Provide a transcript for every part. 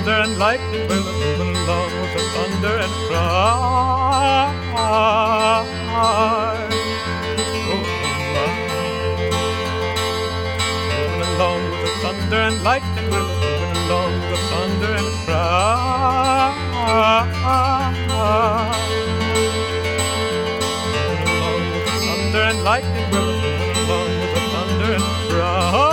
thunder and lightning will moving along with the thunder and cry. Moving along with the thunder and lightning will moving along with the thunder and cry. Moving along with the thunder and lightning will moving along with the thunder and cry.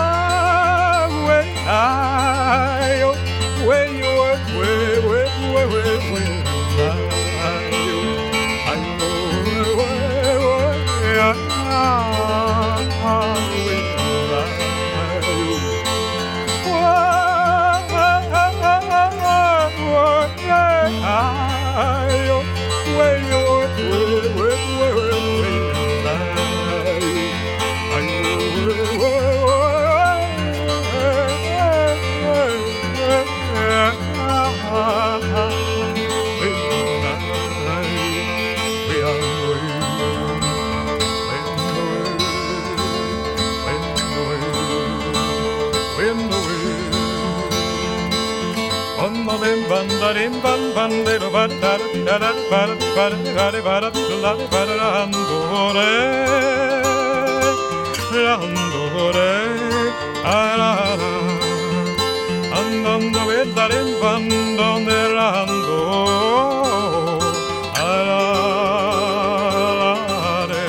Bandarim ban bandero badar badar badar badar badar badar randore arara andando vedarim bandone rando arare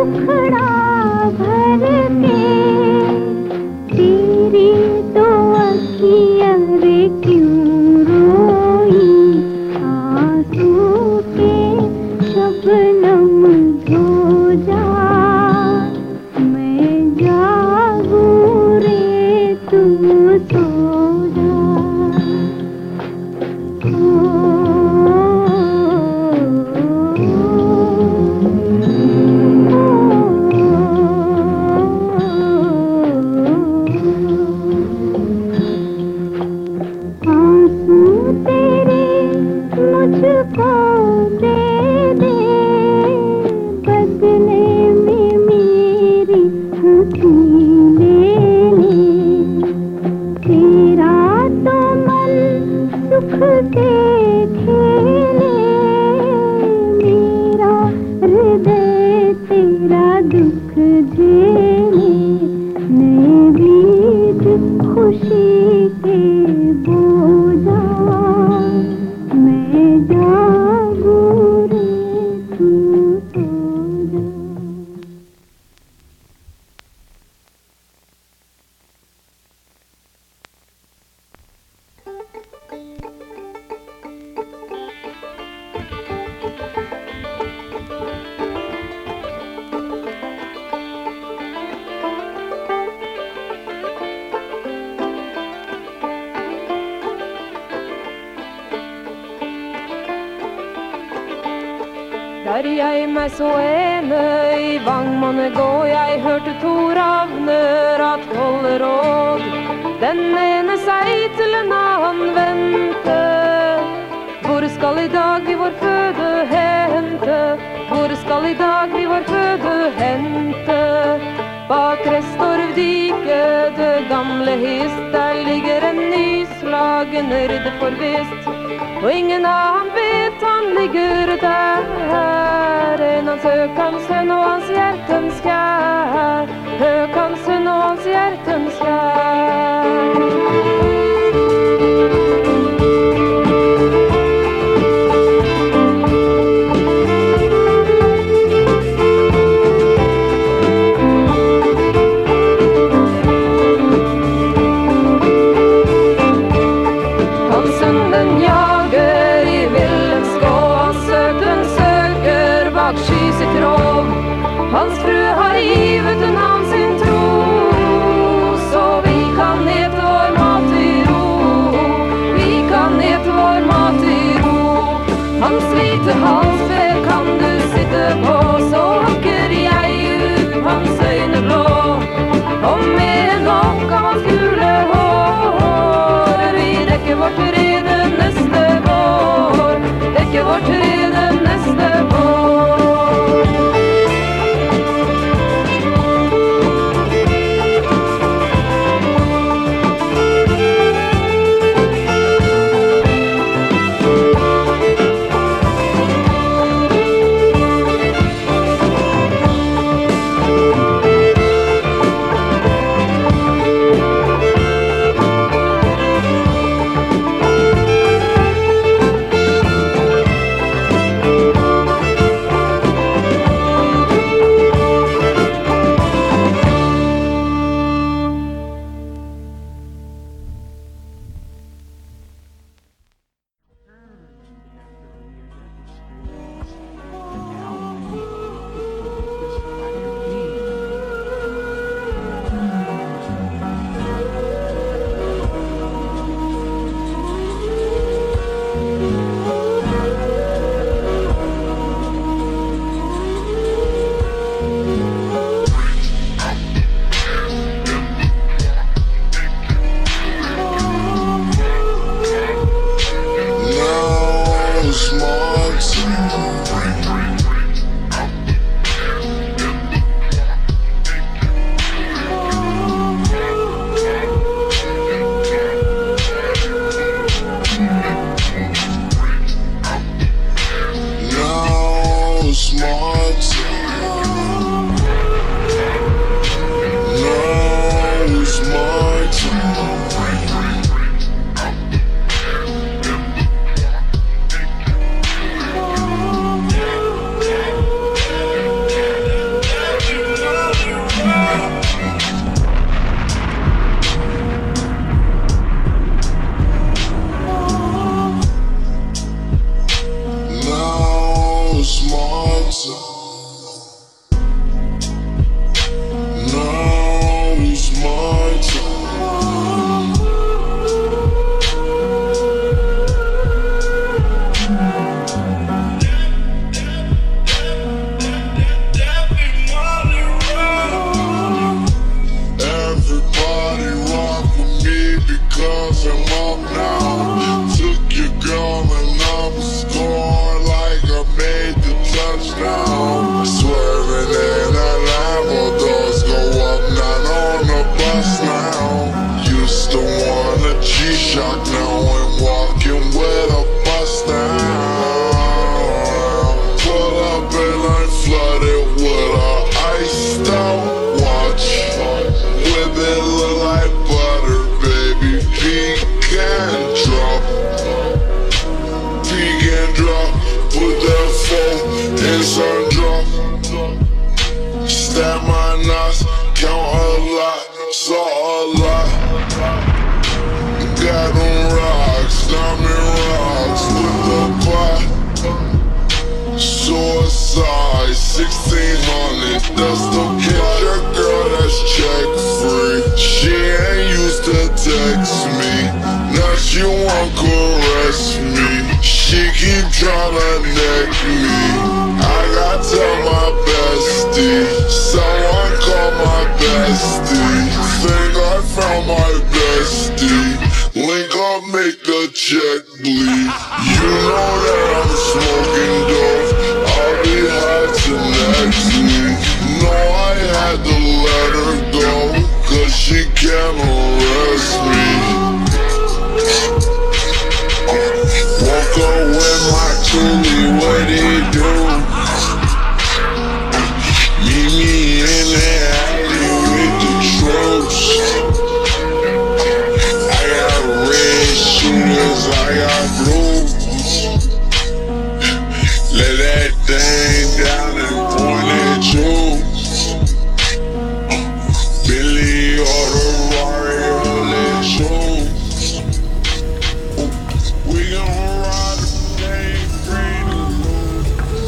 दुखड़ा भर के तेरी तो अखियाँ रे क्यों रोई आंसू के शबनम धो जा मैं जागू रे तू सो जा मुझको दे दे बदले में मेरी हंसी ले ले तेरा तो मन सुख के खेले मेरा हृदय तेरा दुख झेले नए बीज खुशी के बोझा मैं जागू रे तू सो जा Der jeg meg så ene I vangmannet gå, jeg hørte to ravner at holde råd. Den ene seg til en annen vente. Hvor skal I dag vi vår føde hente? Hvor skal I dag vi vår føde hente? Bak Restorvdiket, det gamle hist, der ligger en nyslagen ridder forvist. Og ingen annen vet han ligger der enn hans Høkans sønn og hans hjertens kjær. Høkans sønn og hans hjertens kjær. Hans sønnen jager I villens gå, hans søten søker bak sky sitt rov. Hans frue har givet den ham sin tro, så vi kan ete vår mat I ro. Vi kan ete vår mat I ro. Hans hvite halsved kan du sitte på, så hakker jeg ut hans øyne blå. Og mer enn nok av hans gule hår, vi dekker vårt rede neste vår. Dekker vårt rede neste vår. count a lot, saw a lot. Got them rocks, diamond rocks with the pot. Suicide, 1600, that's the cash. Your girl that's check free. She ain't used to text me, now she won't caress me. She keep tryna neck me. I gotta tell my bestie, someone call my bestie. Think I found my bestie. Link up, make the check bleed. You know that I'm smoking dope, I'll be high to next week. No, I had to let her go, cause she can't arrest me. Woke up with my coolie, what he do? Meet me in the alley with the troops. I got red shooters, I got blues. Let that thing down and point at you. Billy or the Rari, all that shoes. We gon' ride the day, free to lose.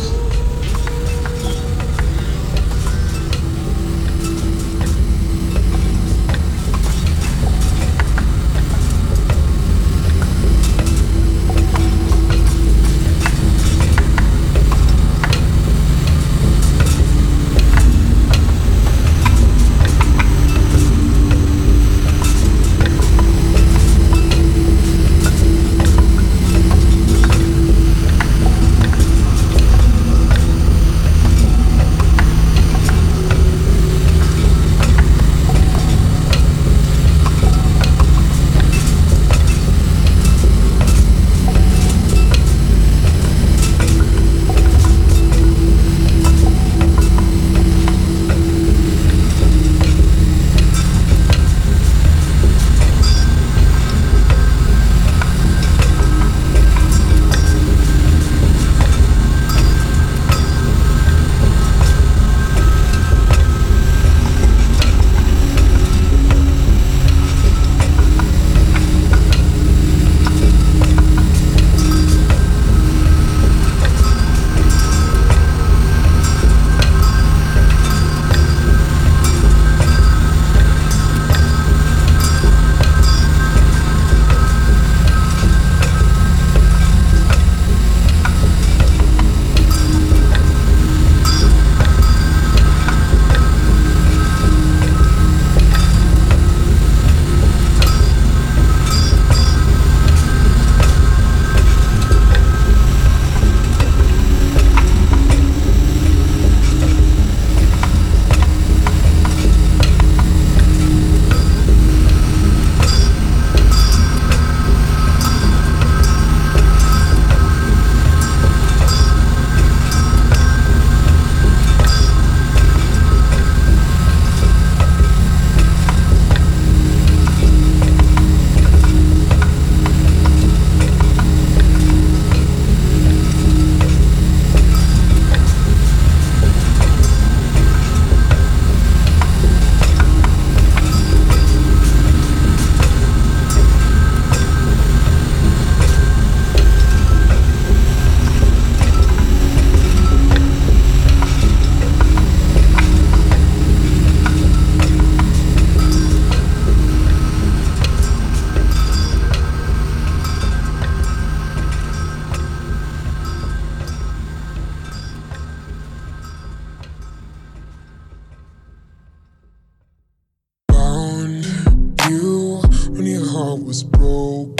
was broke.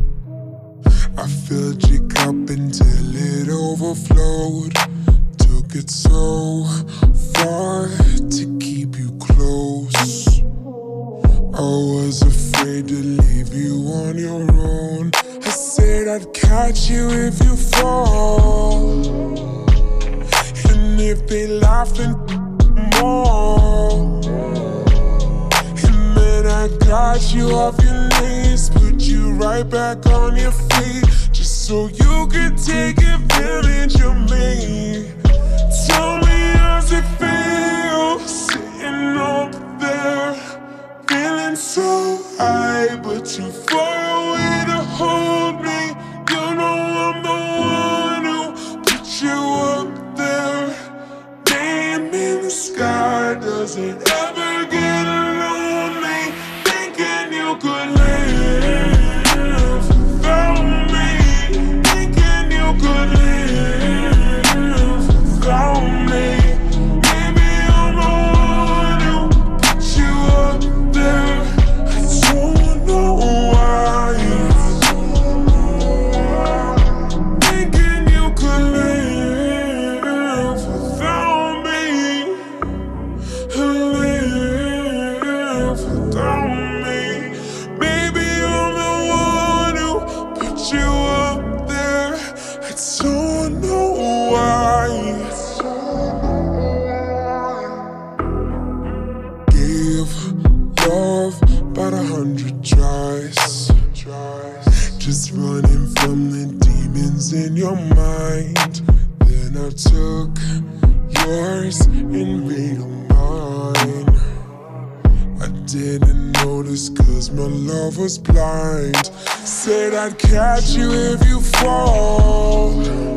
I filled your cup until it overflowed. Took it so far to keep you close. I was afraid to leave you on your own. I said I'd catch you if you fall. And if they laugh and more, and then I got you off your knees, put you right back on your feet, just so you could take advantage of me. Tell me how's it feel, sitting on the sky. Does it ever get lonely thinking you could live without me? Thinking you could live without me. Maybe I'm the one who put you up there. I don't know why. Thinking you could live without me. Live without me. Maybe I'm the one who put you up there. I don't know why. Give love about 100 tries. Just running from the demons in your mind. Then I took yours and made them mine. I didn't notice cause my love was blind. Said I'd catch you if you fall.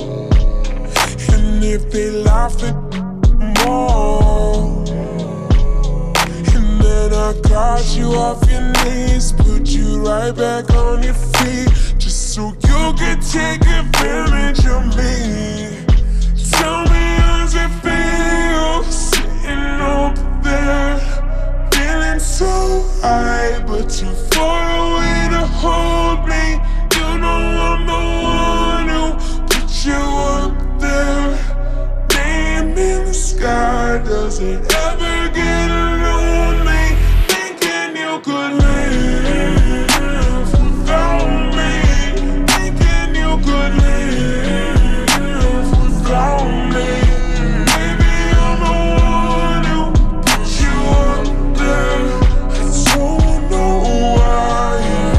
And if they laughed at more. And then I got you off your knees, put you right back on your feet, just so you could take advantage of me. Tell me how's it feel sitting up there, feeling so high but too far away to hold me. You know I'm the one who put you up there. Name in the sky. Does it ever get lonely thinking you could live without me? Thinking you could live without me. Maybe I'm the one who put you up there. I don't know why.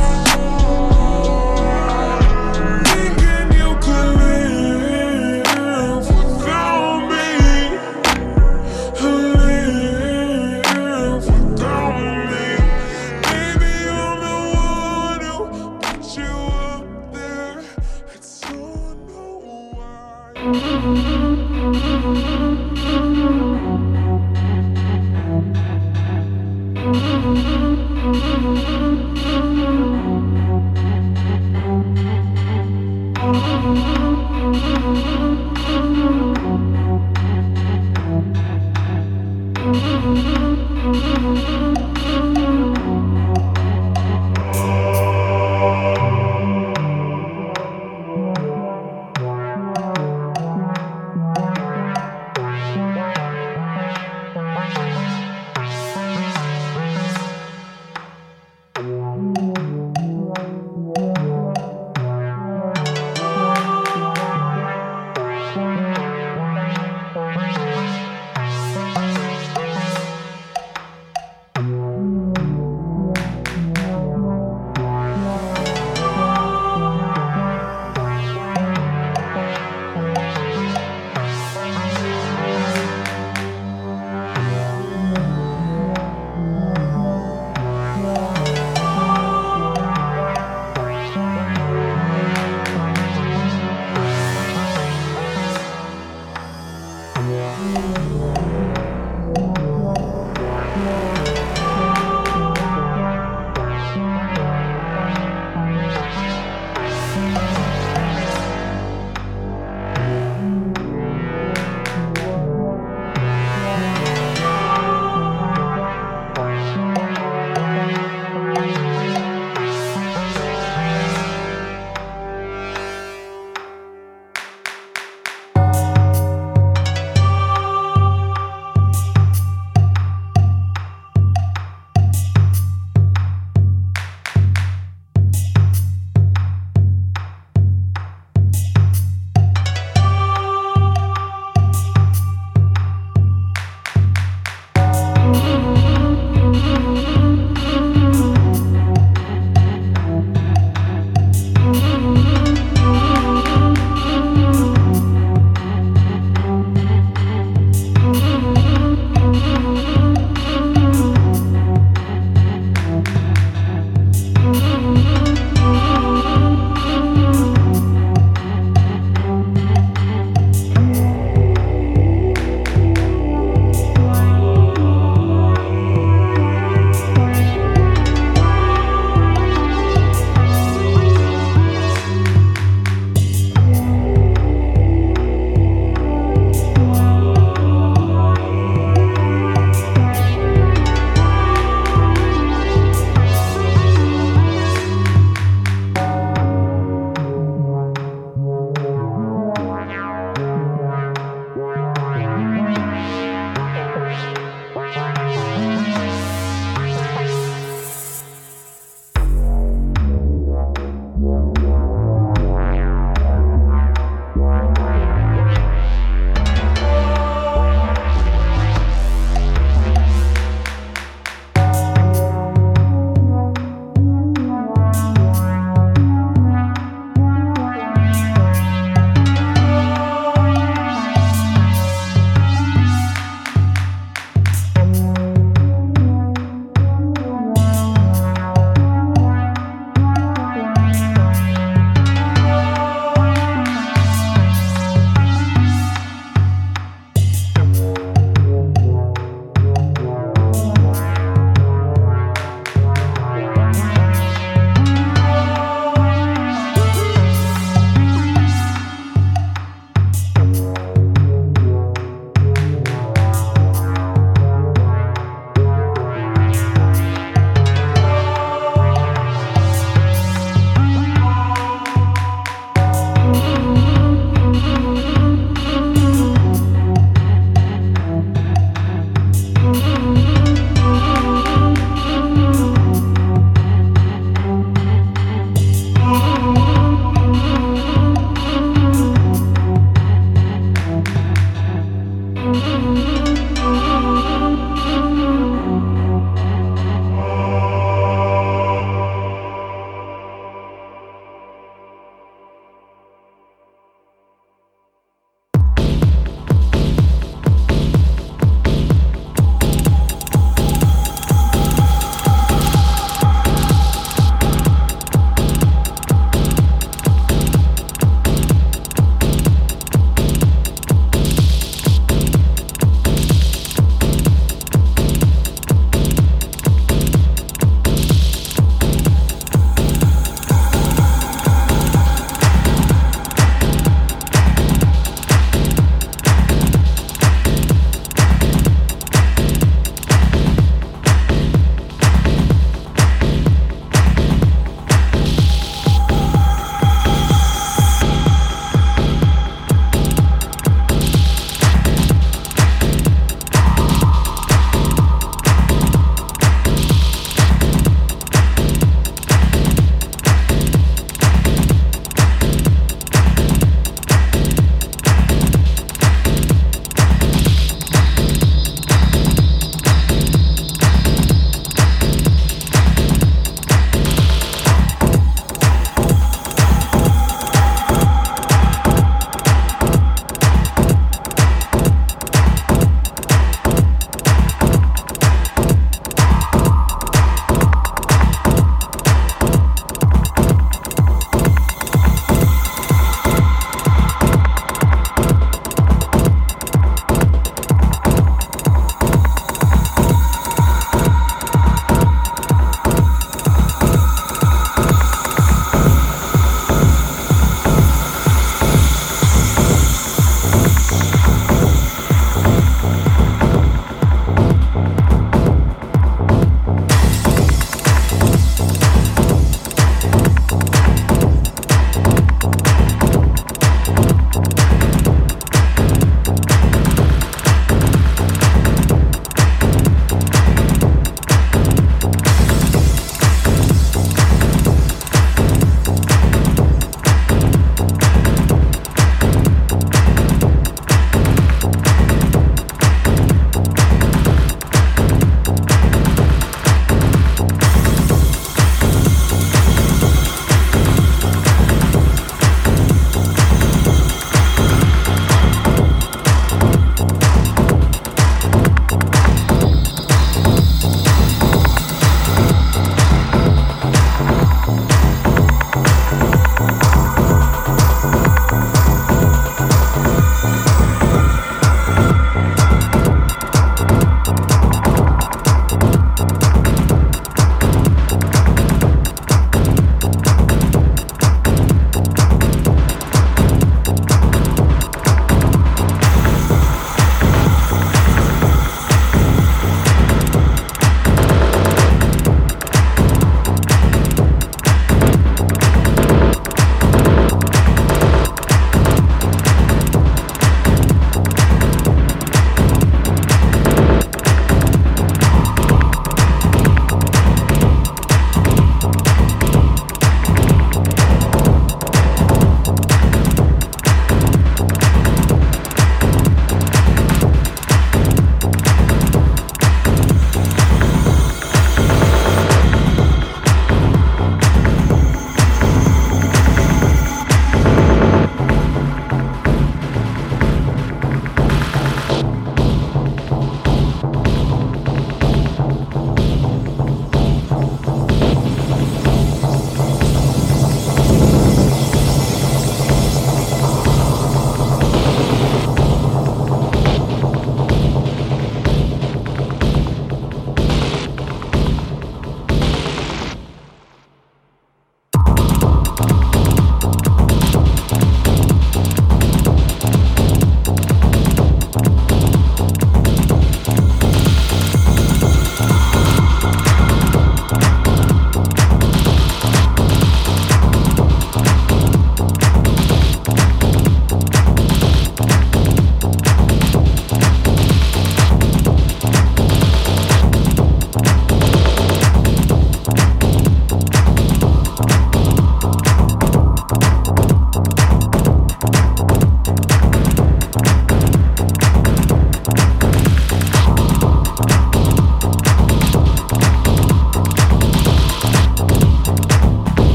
Thinking you could live without me. Live without me. Maybe I'm the one who put you up there. I don't know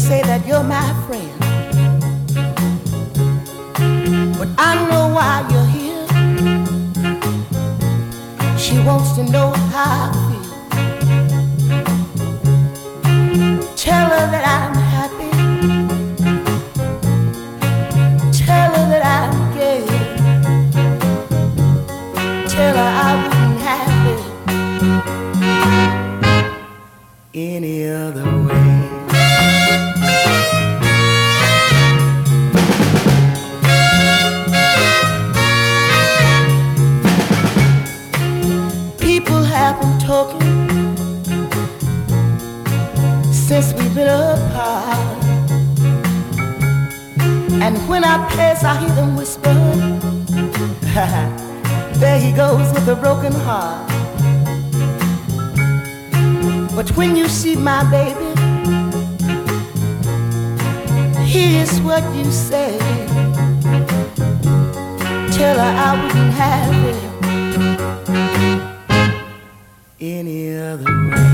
say that you're my friend, but I know why you're here. She wants to know how I feel. Tell her that I'm happy. Tell her that I'm gay. Tell her I wouldn't have it any other way. People have been talking since we've been apart, and when I pass I hear them whisper, there he goes with a broken heart. But when you see my baby, here's what you say. Tell her I wouldn't have it any other way.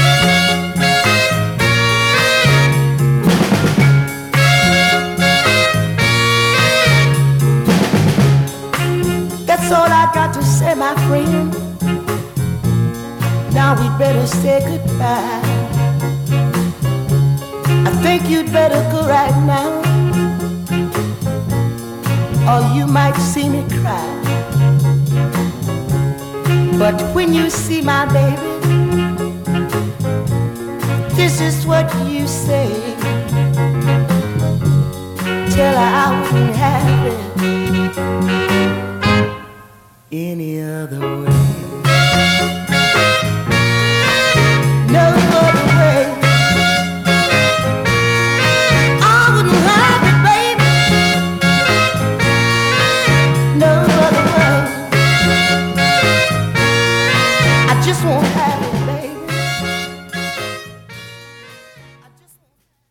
That's all I got to say, my friend. Now we'd better say goodbye. I think you'd better go right now, or you might see me cry. But when you see my baby, this is what you say. Tell her I wouldn't have it any other way. No other way. I wouldn't have it, baby. No other way. I just won't have it, baby. I just won't.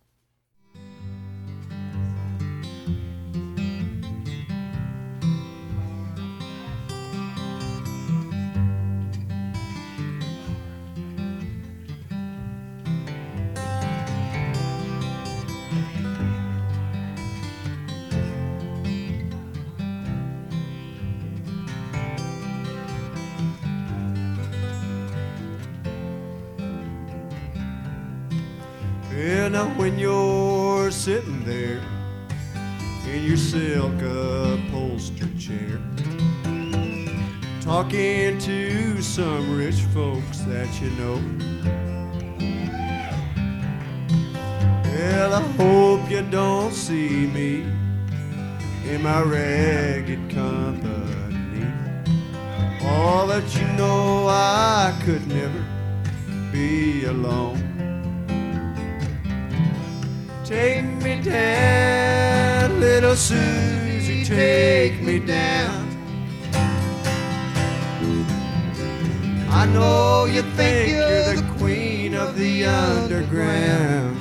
Yeah, now when you're sitting there in your silk upholstered chair, talking to some rich folks that you know, well, I hope you don't see me in my ragged company. All that you know, I could never be alone. Take me down, little Susie, take me down. I know you think you're the queen of the underground.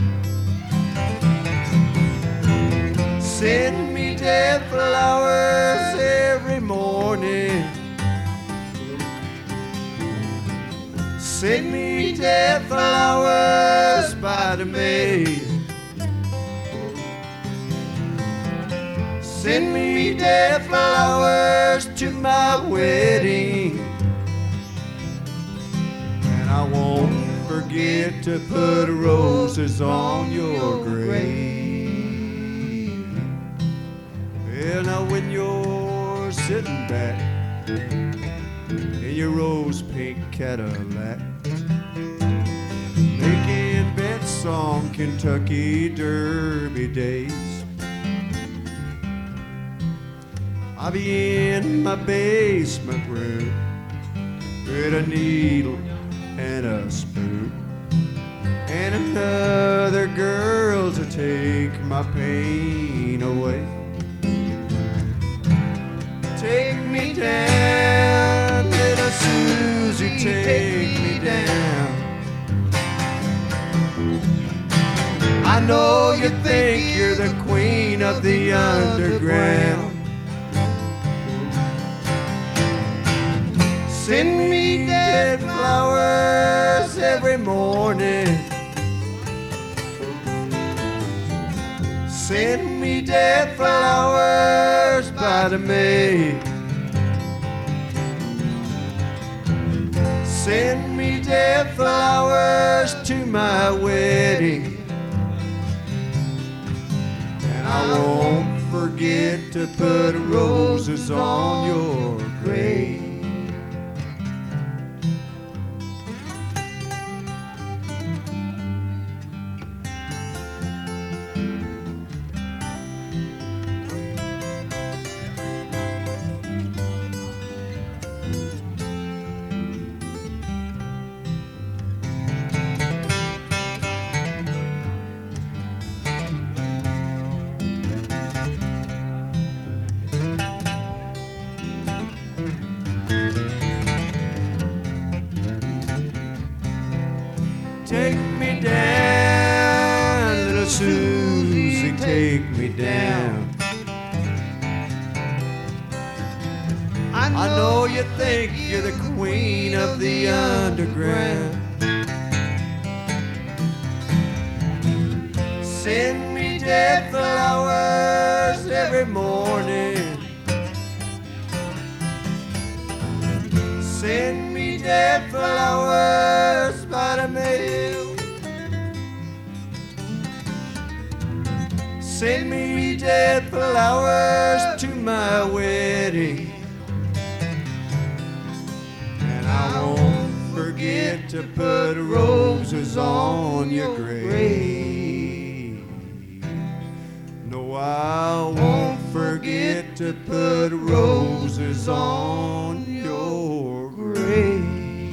Send me dead flowers every morning. Send me dead flowers by the maid. Send me dead flowers to my wedding, and I won't forget to put roses on your grave. Well, now when you're sitting back in your rose pink Cadillac, making bets on Kentucky Derby days, I'll be in my basement room with a needle and a spoon and another girl to take my pain away. Take me down, little Susie, take me down. I know you think you're the queen of the underground. Send me dead flowers every morning. Send me dead flowers by the mail. Send me dead flowers to my wedding. And I won't forget to put roses on your grave. Take me down, little Susie, take me down. I know you think you're the queen of the underground. Send me dead flowers every morning. Send me dead flowers by the mail. Send me dead flowers to my wedding. And I won't forget to put roses on your grave. No, I won't forget to put roses on your grave.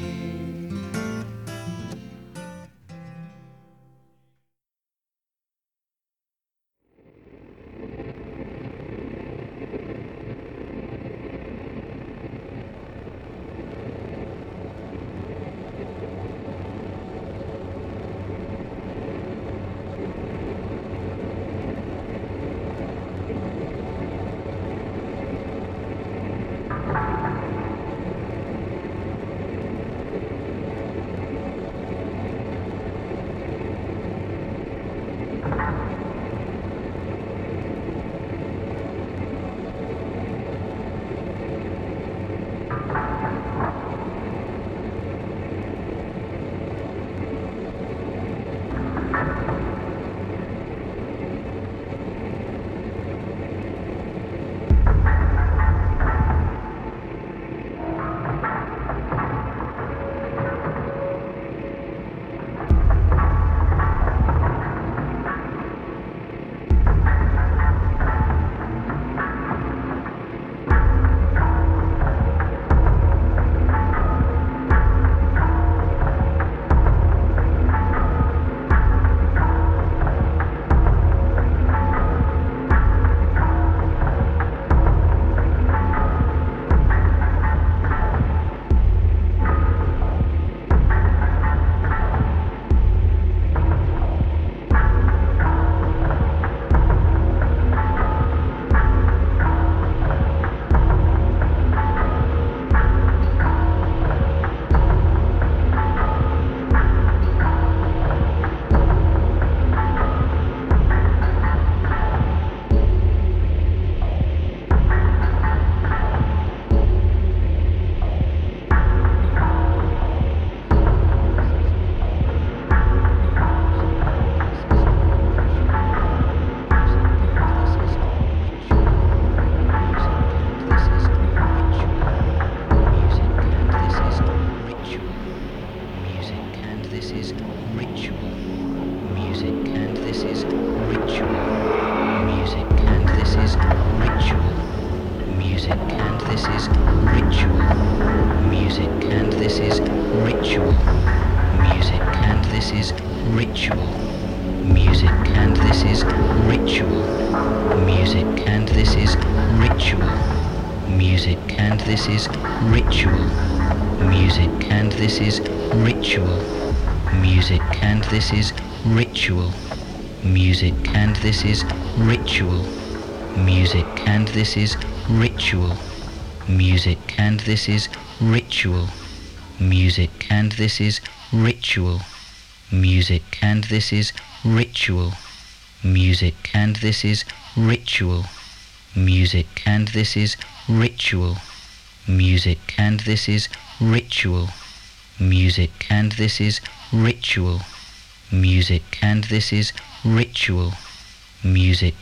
this is ritual music, and this is ritual music, and this is ritual music, and this is ritual music, and this is ritual music, and this is ritual music, and this is ritual music, and this is ritual music, and this is ritual music, and this is ritual music, and this is ritual music, and this is ritual music, and this is ritual music.